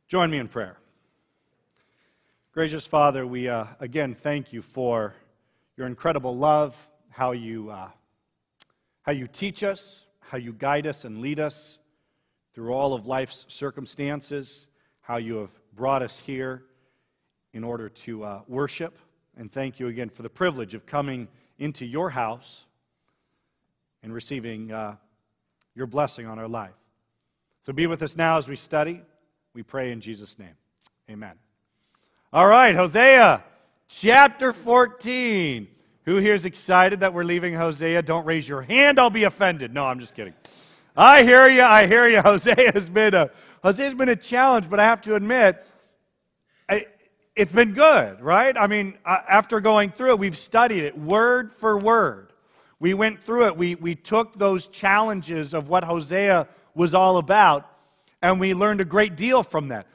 Join me in prayer. Gracious Father, we again thank you for your incredible love, how you teach us, how you guide us and lead us through all of life's circumstances, how you have brought us here in order to worship. And thank you again for the privilege of coming into your house and receiving your blessing on our life. So be with us now as we study. We pray in Jesus' name. Amen. All right, Hosea, chapter 14. Who here is excited that we're leaving Hosea? Don't raise your hand, I'll be offended. No, I'm just kidding. I hear you. Hosea's been a challenge, but I have to admit, it's been good, right? I mean, after going through it, we've studied it word for word. We went through it. We took those challenges of what Hosea was all about, and we learned a great deal from that.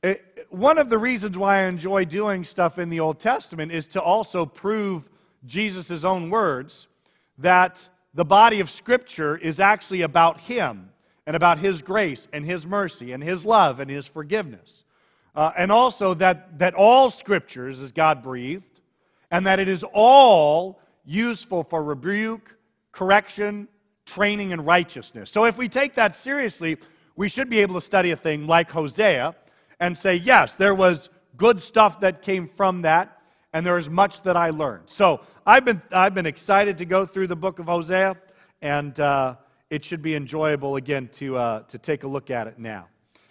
One of the reasons why I enjoy doing stuff in the Old Testament is to also prove Jesus' own words that the body of Scripture is actually about Him and about His grace and His mercy and His love and His forgiveness. And also that all Scriptures is God-breathed and that it is all useful for rebuke, correction, training, and righteousness. So if we take that seriously, we should be able to study a thing like Hosea and say, yes, there was good stuff that came from that, and there is much that I learned. So I've been excited to go through the book of Hosea, and it should be enjoyable again to take a look at it now.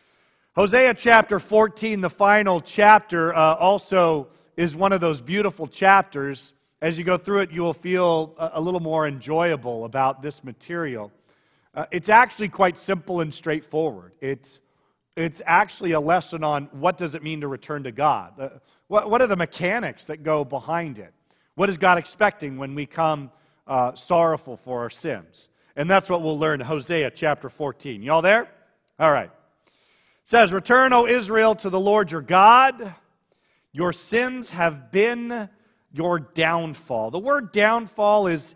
Hosea chapter 14, the final chapter, also is one of those beautiful chapters. As you go through it, you will feel a little more enjoyable about this material. It's actually quite simple and straightforward. It's actually a lesson on what does it mean to return to God. What are the mechanics that go behind it? What is God expecting when we come sorrowful for our sins? And that's what we'll learn in Hosea chapter 14. You all there? All right. It says, "Return, O Israel, to the Lord your God. Your sins have been your downfall." The word downfall is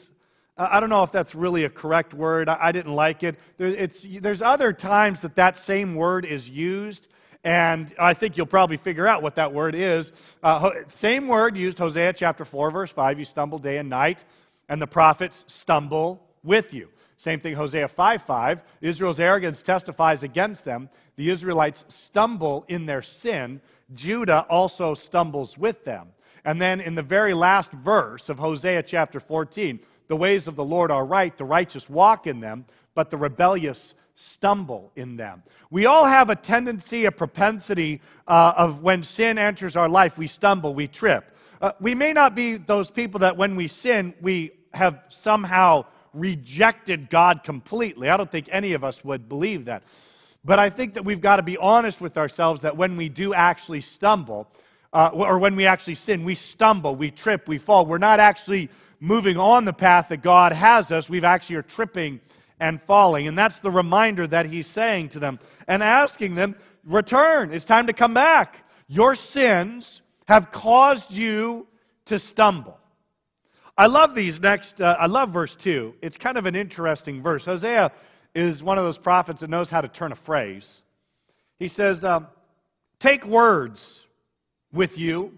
I don't know if that's really a correct word. I didn't like it. There's other times that same word is used, and I think you'll probably figure out what that word is. Same word used, Hosea chapter 4, verse 5. You stumble day and night, and the prophets stumble with you. Same thing, Hosea 5:5. Israel's arrogance testifies against them. The Israelites stumble in their sin. Judah also stumbles with them. And then in the very last verse of Hosea chapter 14, the ways of the Lord are right, the righteous walk in them, but the rebellious stumble in them. We all have a tendency, a propensity of when sin enters our life, we stumble, we trip. We may not be those people that when we sin, we have somehow rejected God completely. I don't think any of us would believe that. But I think that we've got to be honest with ourselves that when we do actually stumble, or when we actually sin, we stumble, we trip, we fall. We're not actually moving on the path that God has us. We've actually are tripping and falling. And that's the reminder that He's saying to them and asking them, return. It's time to come back. Your sins have caused you to stumble. I love these next, I love verse 2. It's kind of an interesting verse. Hosea is one of those prophets that knows how to turn a phrase. He says, take words with you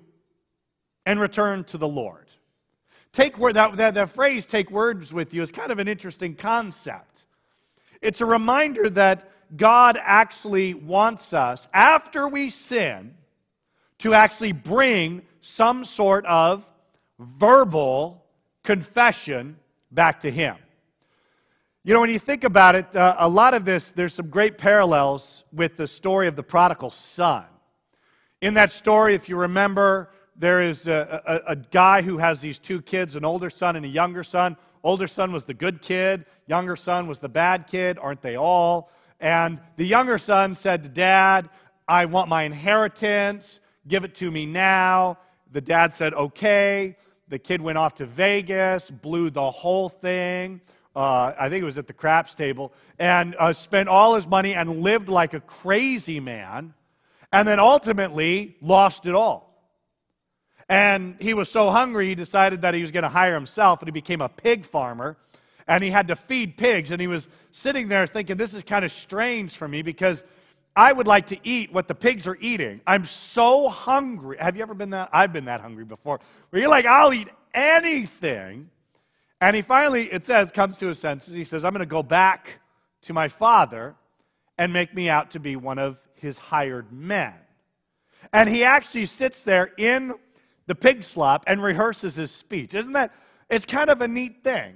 and return to the Lord. That phrase, take words with you, is kind of an interesting concept. It's a reminder that God actually wants us, after we sin, to actually bring some sort of verbal confession back to Him. You know, when you think about it, a lot of this, there's some great parallels with the story of the prodigal son. In that story, if you remember, there is a guy who has these two kids, an older son and a younger son. Older son was the good kid. Younger son was the bad kid. Aren't they all? And the younger son said to Dad, I want my inheritance. Give it to me now. The dad said, okay. The kid went off to Vegas, blew the whole thing. I think it was at the craps table. And spent all his money and lived like a crazy man. And then ultimately lost it all. And he was so hungry, he decided that he was going to hire himself, and he became a pig farmer. And he had to feed pigs. And he was sitting there thinking, this is kind of strange for me, because I would like to eat what the pigs are eating. I'm so hungry. Have you ever been that? I've been that hungry before. Where you're like, I'll eat anything. And he finally, it says, comes to his senses. He says, I'm going to go back to my father and make me out to be one of his hired men. And he actually sits there in the pig slop and rehearses his speech. Isn't that, it's kind of a neat thing.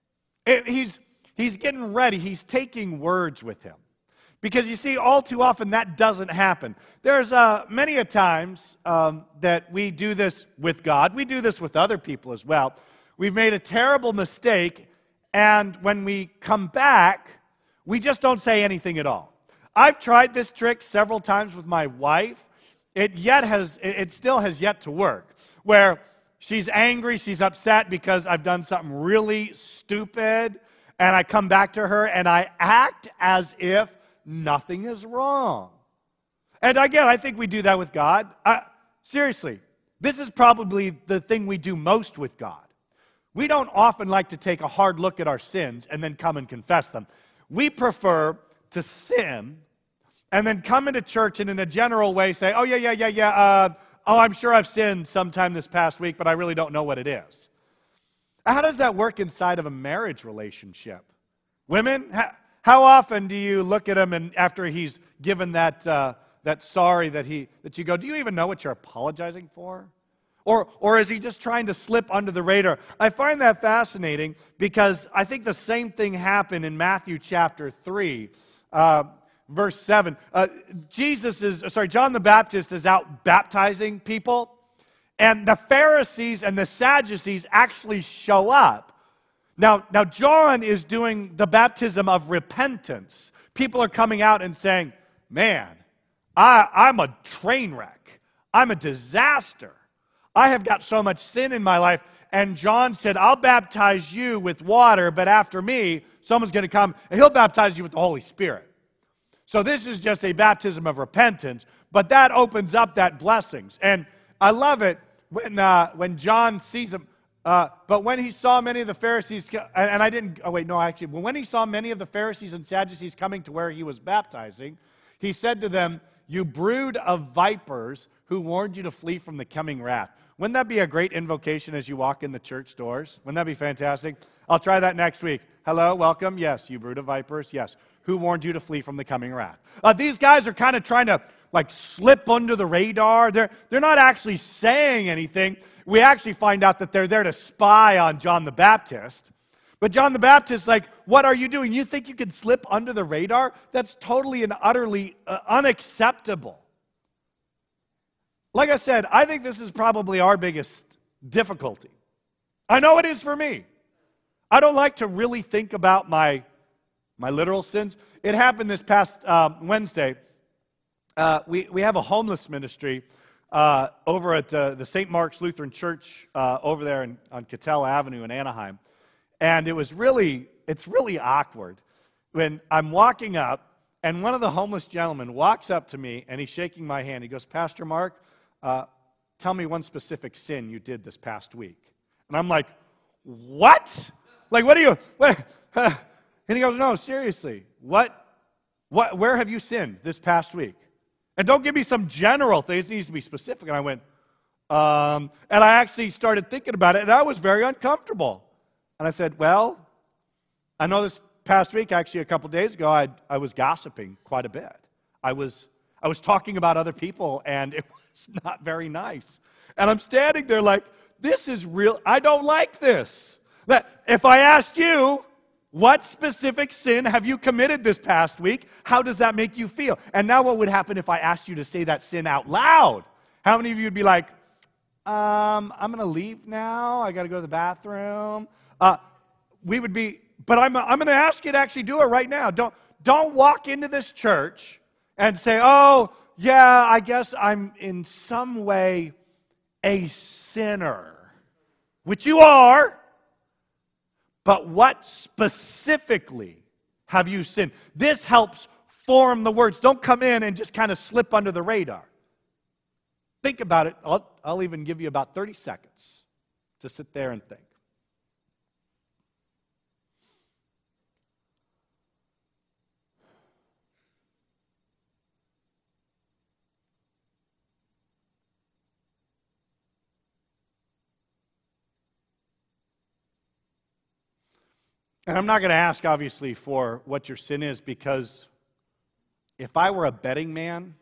He's getting ready. He's taking words with him. Because you see, all too often that doesn't happen. There's many a times that we do this with God. We do this with other people as well. We've made a terrible mistake, and when we come back, we just don't say anything at all. I've tried this trick several times with my wife. It still has yet to work. Where she's angry, she's upset because I've done something really stupid, and I come back to her and I act as if nothing is wrong. And again, I think we do that with God. Seriously, this is probably the thing we do most with God. We don't often like to take a hard look at our sins and then come and confess them. We prefer to sin and then come into church and in a general way say, oh, yeah. I'm sure I've sinned sometime this past week, but I really don't know what it is. How does that work inside of a marriage relationship? Women, how often do you look at him and after he's given that sorry that you go, do you even know what you're apologizing for? Or is he just trying to slip under the radar? I find that fascinating because I think the same thing happened in Matthew chapter 3, verse 7. John the Baptist is out baptizing people, and the Pharisees and the Sadducees actually show up. Now John is doing the baptism of repentance. People are coming out and saying, man, I'm a train wreck. I'm a disaster. I have got so much sin in my life. And John said, I'll baptize you with water, but after me, someone's going to come, and he'll baptize you with the Holy Spirit. So this is just a baptism of repentance, but that opens up that blessings. And I love it when John sees them. But when he saw many of the Pharisees, when he saw many of the Pharisees and Sadducees coming to where he was baptizing, he said to them, you brood of vipers, who warned you to flee from the coming wrath. Wouldn't that be a great invocation as you walk in the church doors? Wouldn't that be fantastic? I'll try that next week. Hello, welcome. Yes, you brood of vipers. Yes. Who warned you to flee from the coming wrath? These guys are kind of trying to slip under the radar. They're not actually saying anything. We actually find out that they're there to spy on John the Baptist. But John the Baptist is like, what are you doing? You think you can slip under the radar? That's totally and utterly unacceptable. Like I said, I think this is probably our biggest difficulty. I know it is for me. I don't like to really think about my literal sins. It happened this past Wednesday. We have a homeless ministry over at the St. Mark's Lutheran Church over there on Cattell Avenue in Anaheim. And it's really awkward when I'm walking up and one of the homeless gentlemen walks up to me and he's shaking my hand. He goes, Pastor Mark, tell me one specific sin you did this past week. And I'm like, what? Like, what? And he goes, no, seriously, where have you sinned this past week? And don't give me some general thing. It needs to be specific. And I went, and I actually started thinking about it, and I was very uncomfortable. And I said, well, I know this past week, actually a couple days ago, I was gossiping quite a bit. I was talking about other people, and it was not very nice. And I'm standing there like, this is real. I don't like this. That if I asked you, what specific sin have you committed this past week? How does that make you feel? And now what would happen if I asked you to say that sin out loud? How many of you would be like, I'm going to leave now. I got to go to the bathroom. We would be, but I'm going to ask you to actually do it right now. Don't walk into this church and say, oh, yeah, I guess I'm in some way a sinner, which you are. But what specifically have you sinned? This helps form the words. Don't come in and just kind of slip under the radar. Think about it. I'll even give you about 30 seconds to sit there and think. And I'm not going to ask, obviously, for what your sin is, because if I were a betting man,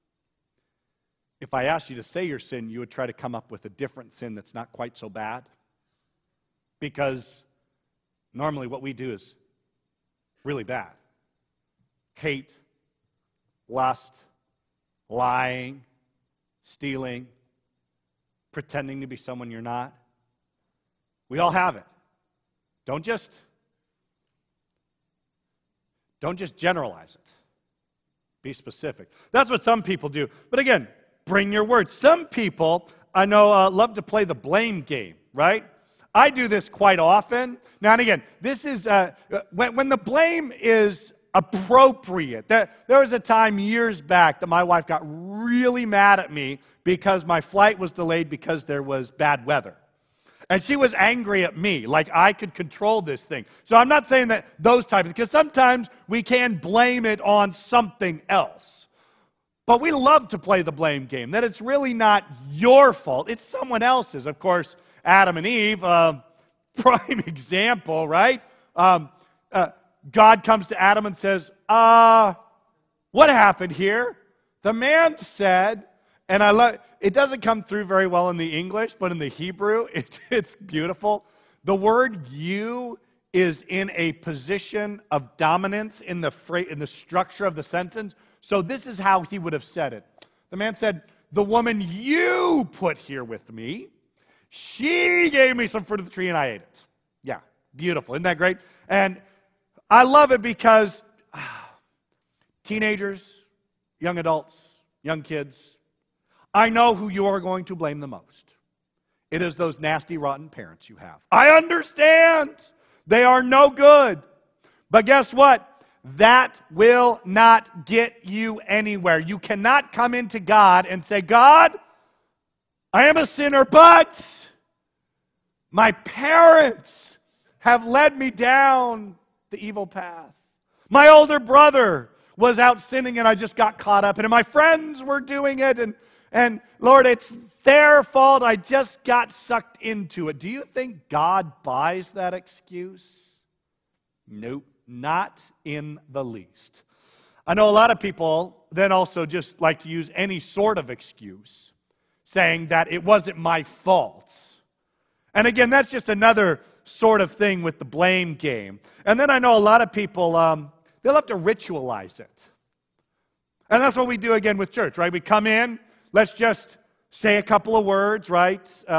if I asked you to say your sin, you would try to come up with a different sin that's not quite so bad. Because normally what we do is really bad. Hate, lust, lying, stealing, pretending to be someone you're not. We all have it. Don't just generalize it. Be specific. That's what some people do. But again, bring your words. Some people, I know, love to play the blame game, right? I do this quite often. Now and again, this is when the blame is appropriate. There was a time years back that my wife got really mad at me because my flight was delayed because there was bad weather. And she was angry at me, like I could control this thing. So I'm not saying that those types, because sometimes we can blame it on something else. But we love to play the blame game, that it's really not your fault, it's someone else's. Of course, Adam and Eve, prime example, right? God comes to Adam and says, what happened here? The man said, and I love it doesn't come through very well in the English, but in the Hebrew, it's beautiful. The word you is in a position of dominance in the structure of the sentence. So this is how he would have said it. The man said, the woman you put here with me, she gave me some fruit of the tree and I ate it. Yeah, beautiful. Isn't that great? And I love it because teenagers, young adults, young kids, I know who you are going to blame the most. It is those nasty, rotten parents you have. I understand. They are no good. But guess what? That will not get you anywhere. You cannot come into God and say, God, I am a sinner, but my parents have led me down the evil path. My older brother was out sinning and I just got caught up in it. My friends were doing it and Lord, it's their fault. I just got sucked into it. Do you think God buys that excuse? Nope, not in the least. I know a lot of people then also just like to use any sort of excuse, saying that it wasn't my fault. And again, that's just another sort of thing with the blame game. And then I know a lot of people, they'll have to ritualize it. And that's what we do again with church, right? We come in, let's just say a couple of words, right?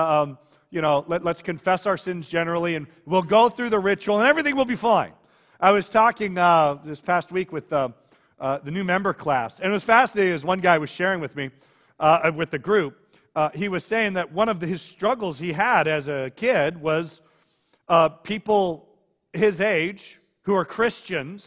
Let's confess our sins generally, and we'll go through the ritual, and everything will be fine. I was talking this past week with the new member class, and it was fascinating as one guy was sharing with me, with the group. He was saying that one of his struggles he had as a kid was people his age who are Christians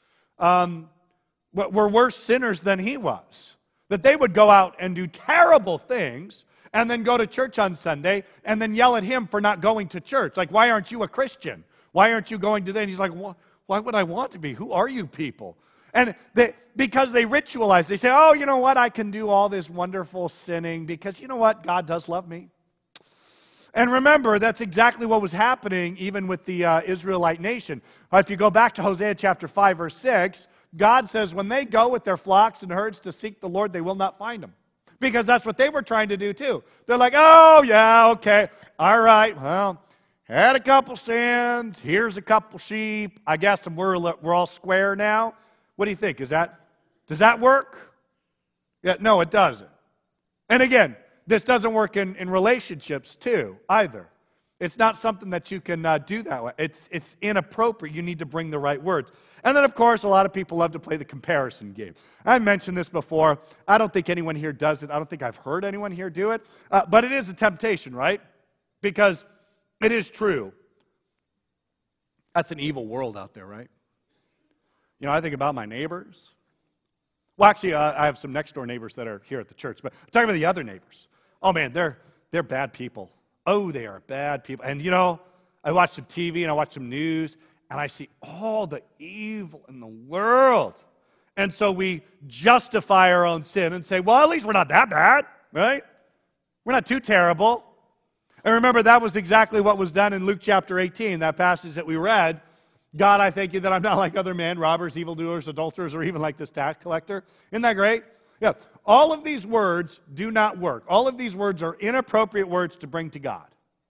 were worse sinners than he was. That they would go out and do terrible things and then go to church on Sunday and then yell at him for not going to church. Like, why aren't you a Christian? Why aren't you going to that? And he's like, why would I want to be? Who are you people? And because they ritualize, they say, oh, you know what? I can do all this wonderful sinning because, you know what? God does love me. And remember, that's exactly what was happening even with the Israelite nation. If you go back to Hosea chapter 5, verse 6, God says when they go with their flocks and herds to seek the Lord, they will not find Him. Because that's what they were trying to do too. They're like, oh, yeah, okay, all right, well, had a couple sins, here's a couple sheep, I guess we're all square now. What do you think? Does that work? Yeah, no, it doesn't. And again, this doesn't work in relationships too, either. It's not something that you can do that way. It's inappropriate. You need to bring the right words. And then, of course, a lot of people love to play the comparison game. I mentioned this before. I don't think anyone here does it. I don't think I've heard anyone here do it. But it is a temptation, right? Because it is true. That's an evil world out there, right? You know, I think about my neighbors. Well, actually, I have some next-door neighbors that are here at the church. But I'm talking about the other neighbors. Oh, man, they're bad people. Oh, they are bad people. And, you know, I watch some TV and I watch some news, and I see all the evil in the world. And so we justify our own sin and say, well, at least we're not that bad, right? We're not too terrible. And remember, that was exactly what was done in Luke chapter 18, that passage that we read. God, I thank you that I'm not like other men, robbers, evildoers, adulterers, or even like this tax collector. Isn't that great? Yeah. All of these words do not work. All of these words are inappropriate words to bring to God.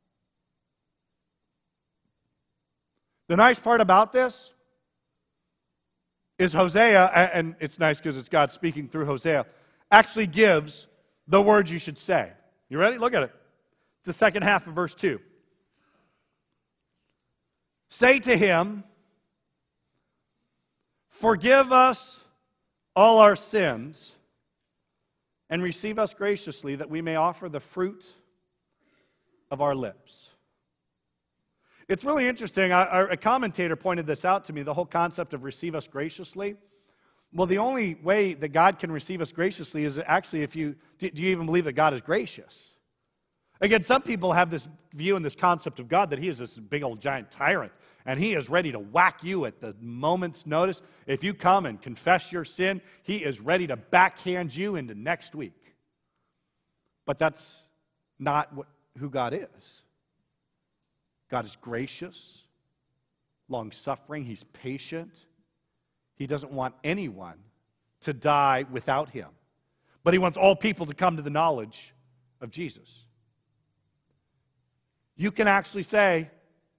The nice part about this is Hosea, and it's nice because it's God speaking through Hosea, actually gives the words you should say. You ready? Look at it. It's the second half of verse 2. Say to him, forgive us all our sins, and receive us graciously, that we may offer the fruit of our lips. It's really interesting. A commentator pointed this out to me, the whole concept of receive us graciously. Well, the only way that God can receive us graciously is actually if you... Do you even believe that God is gracious? Again, some people have this view and this concept of God that He is this big old giant tyrant, and He is ready to whack you at the moment's notice. If you come and confess your sin, He is ready to backhand you into next week. But that's not who God is. God is gracious, long-suffering. He's patient. He doesn't want anyone to die without Him. But He wants all people to come to the knowledge of Jesus. You can actually say,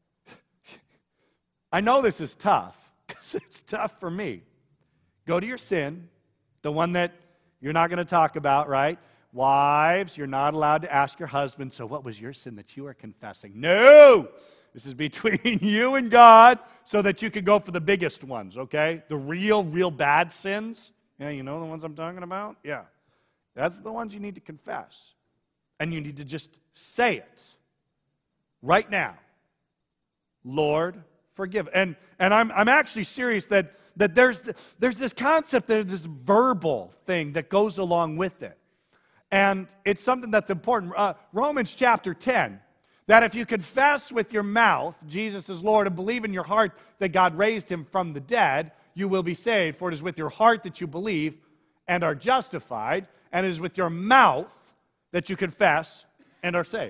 I know this is tough, because it's tough for me. Go to your sin, the one that you're not going to talk about, right? Wives, you're not allowed to ask your husband, so what was your sin that you are confessing? No! This is between you and God, so that you can go for the biggest ones, okay? The real bad sins. Yeah, you know the ones I'm talking about? Yeah. That's the ones you need to confess. And you need to just say it. Right now. Lord, forgive. And I'm actually serious that there's this concept, there's this verbal thing that goes along with it. And it's something that's important. Romans chapter 10, that if you confess with your mouth Jesus is Lord and believe in your heart that God raised Him from the dead, you will be saved. For it is with your heart that you believe and are justified, and it is with your mouth that you confess and are saved.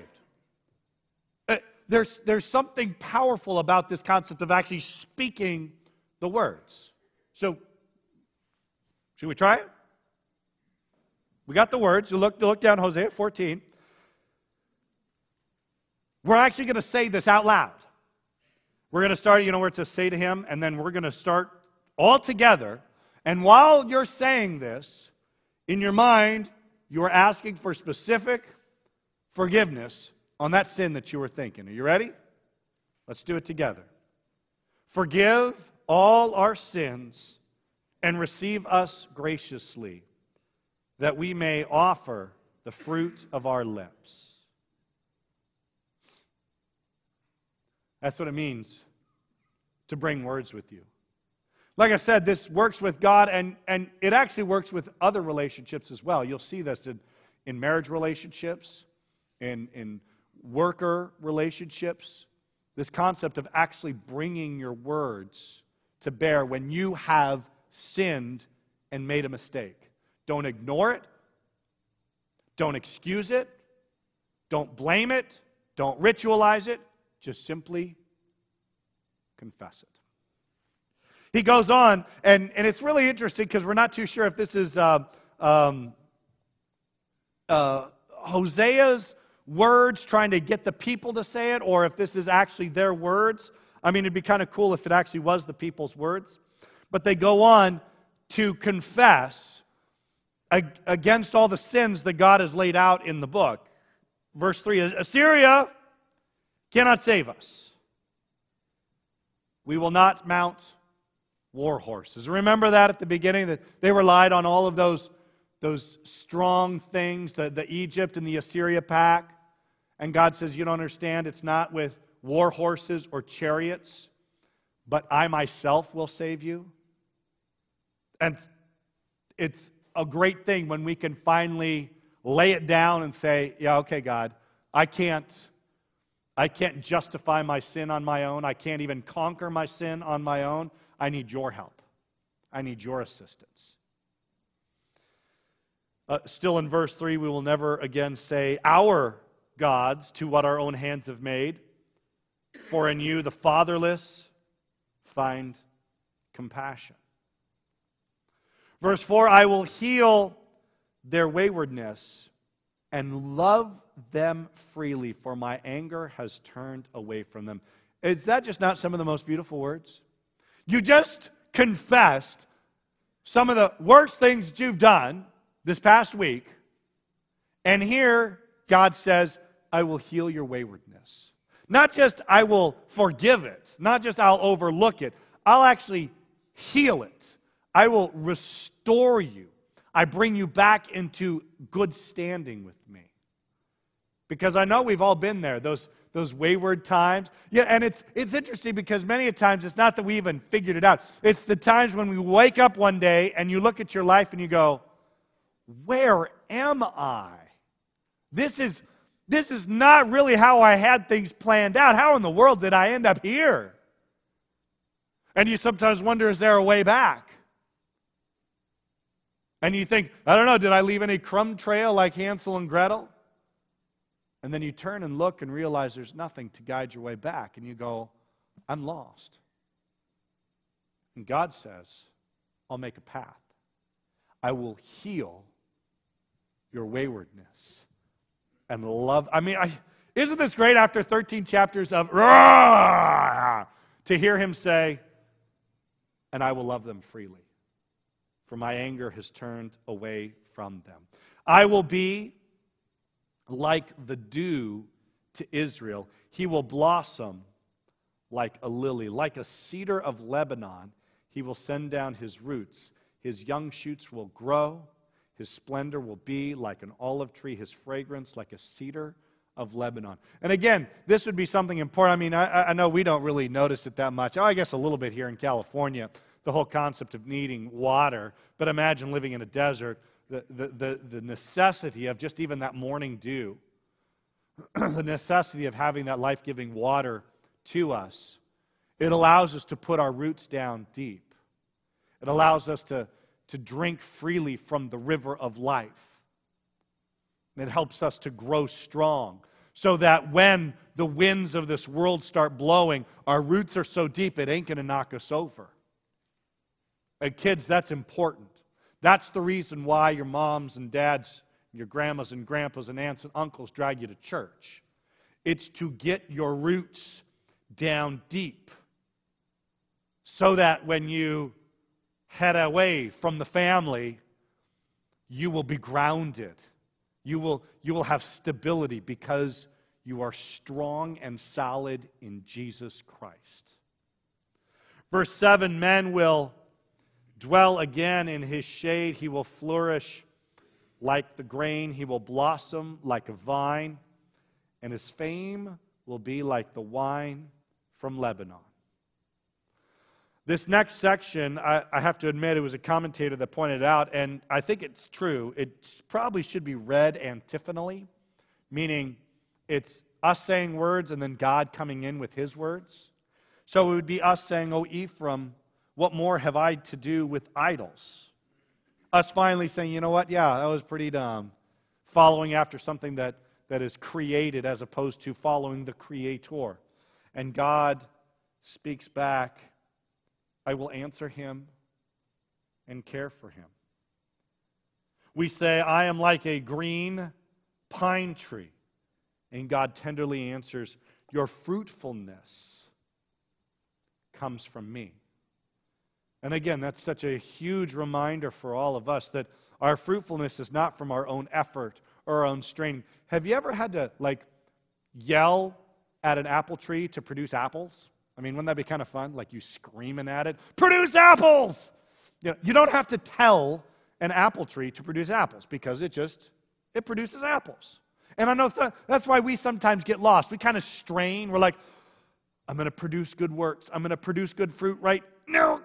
There's something powerful about this concept of actually speaking the words. So, should we try it? We got the words. You look down Hosea 14. We're actually going to say this out loud. We're going to start, where it says say to him, and then we're going to start all together. And while you're saying this, in your mind, you are asking for specific forgiveness on that sin that you were thinking. Are you ready? Let's do it together. Forgive all our sins and receive us graciously, that we may offer the fruit of our lips. That's what it means to bring words with you. Like I said, this works with God, and it actually works with other relationships as well. You'll see this in marriage relationships, in worker relationships. This concept of actually bringing your words to bear when you have sinned and made a mistake. Don't ignore it. Don't excuse it. Don't blame it. Don't ritualize it. Just simply confess it. He goes on, and it's really interesting because we're not too sure if this is Hosea's words trying to get the people to say it, or if this is actually their words. I mean, it'd be kind of cool if it actually was the people's words. But they go on to confess against all the sins that God has laid out in the book. Verse 3, Assyria cannot save us. We will not mount war horses. Remember that at the beginning, that they relied on all of those strong things, the Egypt and the Assyria pack. And God says, you don't understand, it's not with war horses or chariots, but I myself will save you. And it's a great thing when we can finally lay it down and say, yeah, okay, God, I can't justify my sin on my own. I can't even conquer my sin on my own. I need your help. I need your assistance. Still in verse 3, we will never again say, our gods, to what our own hands have made. For in you the fatherless find compassion. Verse 4, I will heal their waywardness and love them freely, for my anger has turned away from them. Is that just not some of the most beautiful words? You just confessed some of the worst things that you've done this past week, and here God says, I will heal your waywardness. Not just I will forgive it, not just I'll overlook it, I'll actually heal it. I will restore you. I bring you back into good standing with me. Because I know we've all been there, those wayward times. Yeah, and it's interesting because many a times it's not that we even figured it out. It's the times when we wake up one day and you look at your life and you go, where am I? This is not really how I had things planned out. How in the world did I end up here? And you sometimes wonder, is there a way back? And you think, I don't know, did I leave any crumb trail like Hansel and Gretel? And then you turn and look and realize there's nothing to guide your way back. And you go, I'm lost. And God says, I'll make a path. I will heal your waywardness and love. Isn't this great after 13 chapters of to hear him say, and I will love them freely, for my anger has turned away from them. I will be like the dew to Israel. He will blossom like a lily, like a cedar of Lebanon. He will send down his roots. His young shoots will grow. His splendor will be like an olive tree, his fragrance like a cedar of Lebanon. And again, this would be something important. I know we don't really notice it that much. I guess a little bit here in California, the whole concept of needing water. But imagine living in a desert, the necessity of just even that morning dew, the necessity of having that life-giving water to us. It allows us to put our roots down deep. It allows us to drink freely from the river of life. And it helps us to grow strong so that when the winds of this world start blowing, our roots are so deep it ain't going to knock us over. And kids, that's important. That's the reason why your moms and dads, your grandmas and grandpas and aunts and uncles drag you to church. It's to get your roots down deep so that when you head away from the family, you will be grounded. You will have stability because you are strong and solid in Jesus Christ. Verse 7, men will dwell again in his shade. He will flourish like the grain. He will blossom like a vine. And his fame will be like the wine from Lebanon. This next section, I have to admit, it was a commentator that pointed out, and I think it's true. It probably should be read antiphonally, meaning it's us saying words and then God coming in with his words. So it would be us saying, "O Ephraim, what more have I to do with idols?" Us finally saying, you know what, yeah, that was pretty dumb. Following after something that is created as opposed to following the Creator. And God speaks back, I will answer him and care for him. We say, I am like a green pine tree. And God tenderly answers, your fruitfulness comes from me. And again, that's such a huge reminder for all of us that our fruitfulness is not from our own effort or our own straining. Have you ever had to, yell at an apple tree to produce apples? Wouldn't that be kind of fun? Like you screaming at it, produce apples! You don't have to tell an apple tree to produce apples because it produces apples. And I know that's why we sometimes get lost. We kind of strain. We're like, I'm going to produce good works. I'm going to produce good fruit, right? No.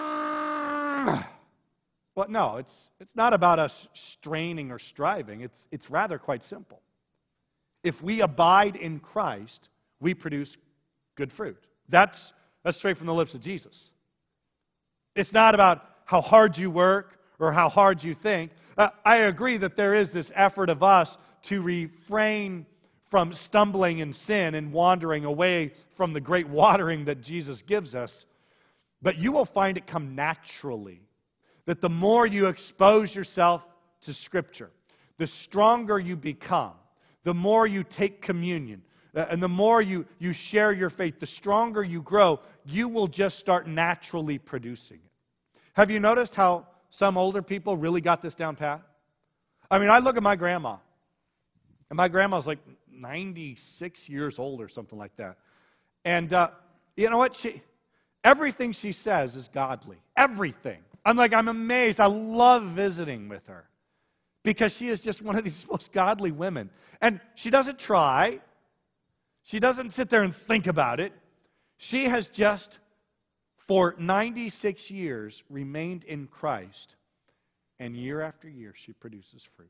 Well, no, it's not about us straining or striving. It's rather quite simple. If we abide in Christ, we produce good fruit. That's straight from the lips of Jesus. It's not about how hard you work or how hard you think. I agree that there is this effort of us to refrain from stumbling in sin and wandering away from the great watering that Jesus gives us. But you will find it come naturally. That the more you expose yourself to Scripture, the stronger you become, the more you take communion, and the more you share your faith, the stronger you grow, you will just start naturally producing it. Have you noticed how some older people really got this down pat? I mean, I look at my grandma, and my grandma's like 96 years old or something like that. And you know what? Everything she says is godly. Everything. I'm amazed. I love visiting with her because she is just one of these most godly women. And she doesn't try. She doesn't sit there and think about it. She has just, for 96 years, remained in Christ. And year after year, she produces fruit.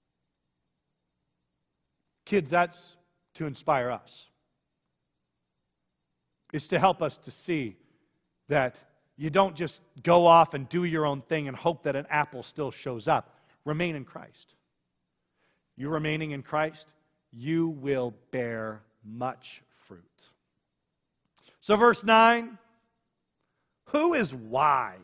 Kids, that's to inspire us. It's to help us to see that you don't just go off and do your own thing and hope that an apple still shows up. Remain in Christ. You remaining in Christ, you will bear much fruit. So verse 9, who is wise?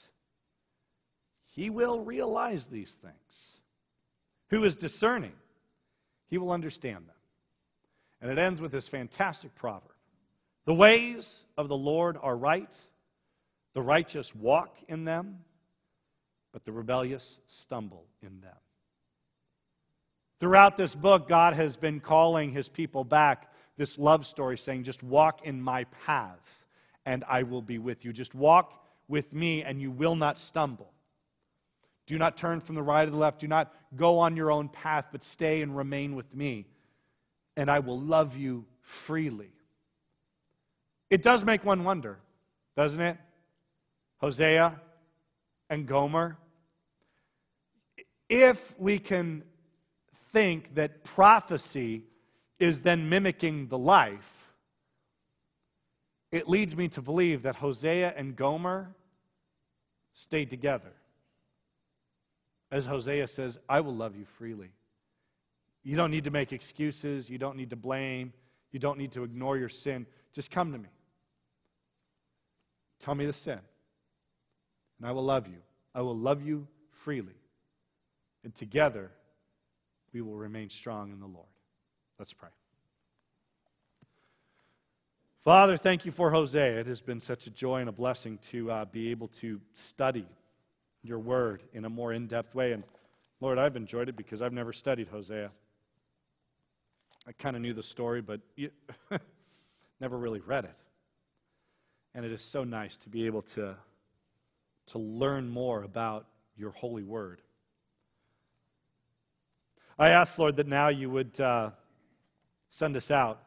He will realize these things. Who is discerning? He will understand them. And it ends with this fantastic proverb. The ways of the Lord are right. The righteous walk in them, but the rebellious stumble in them. Throughout this book, God has been calling His people back, this love story, saying, just walk in my paths, and I will be with you. Just walk with me, and you will not stumble. Do not turn from the right or the left. Do not go on your own path, but stay and remain with me, and I will love you freely. It does make one wonder, doesn't it? Hosea and Gomer. If we can think that prophecy is then mimicking the life, it leads me to believe that Hosea and Gomer stayed together. As Hosea says, I will love you freely. You don't need to make excuses. You don't need to blame. You don't need to ignore your sin. Just come to me. Tell me the sin. And I will love you. I will love you freely. And together, we will remain strong in the Lord. Let's pray. Father, thank you for Hosea. It has been such a joy and a blessing to be able to study your word in a more in-depth way. And Lord, I've enjoyed it because I've never studied Hosea. I kind of knew the story, but never really read it. And it is so nice to be able to learn more about your holy word. I ask, Lord, that now you would send us out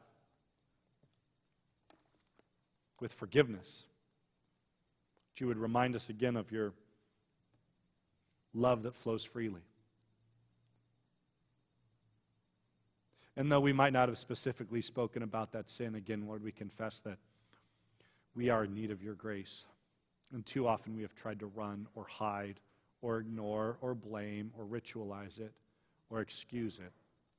with forgiveness. That you would remind us again of your love that flows freely. And though we might not have specifically spoken about that sin, again, Lord, we confess that we are in need of your grace. And too often we have tried to run or hide or ignore or blame or ritualize it or excuse it.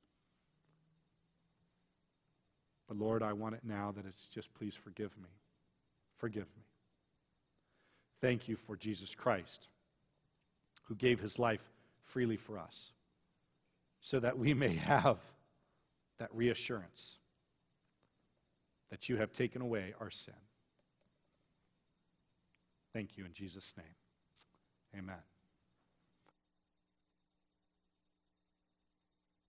But Lord, I want it now that it's just please forgive me. Forgive me. Thank you for Jesus Christ, who gave his life freely for us, so that we may have that reassurance that you have taken away our sin. Thank you in Jesus' name. Amen.